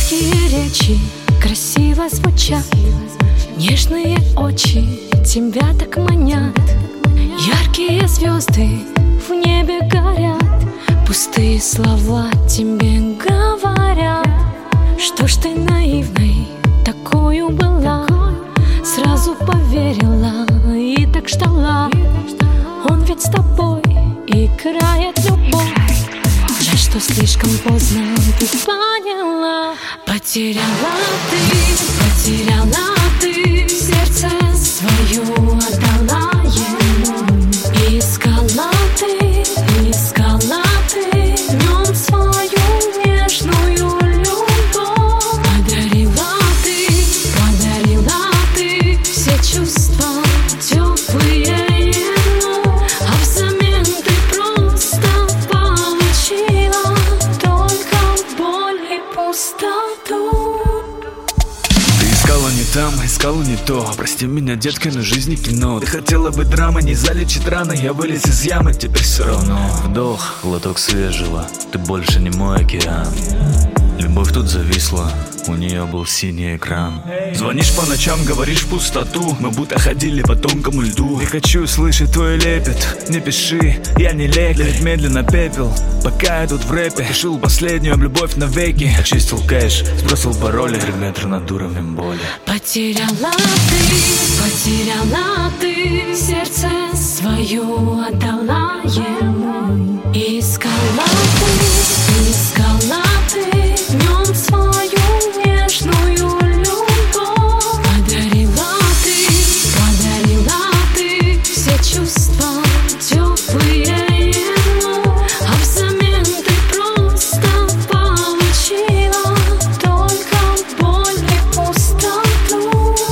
Яркие речи красиво звучат, нежные очи тебя так манят. Яркие звезды в небе горят, пустые слова тебе говорят. Что ж ты наивной такою была, сразу поверила и так ждала. Он ведь с тобой играет любовь. Жаль, что слишком поздно ты поняла. Потеряла ты сердце свое, отдала ему. Искала ты в нем свою нежную любовь. Подарила ты все чувства теплые ему, а взамен ты просто получила только боль и пустоту. Искала не там, искала не то. Прости меня, детка, но жизнь не кино. Ты хотела быть драмой, не залечить раны. Я вылез из ямы, теперь все равно. Вдох, глоток свежего, ты больше не мой океан. Любовь тут зависла, у нее был синий экран. Звонишь по ночам, говоришь в пустоту. Мы будто ходили по тонкому льду. Не хочу слышать твой лепет. Не пиши, я не лекарь. Медленно пепел, пока я тут в рэпе. Решил последнюю об любовь навеки. Очистил кэш, сбросил пароли. 3 метра над уровнем боли. Потеряла ты сердце свое, отдала ему. Искала ты в нем свою нежную любовь. Подарила ты все чувства теплые ему, а взамен ты просто получила только боль и пустоту.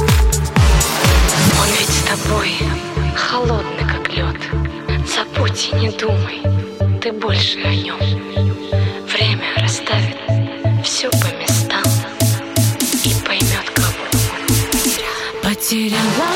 Он ведь с тобой холодный как лед. Забудь и не думай ты больше о нем. Время расставит все по местам и поймет, кого он потеряла.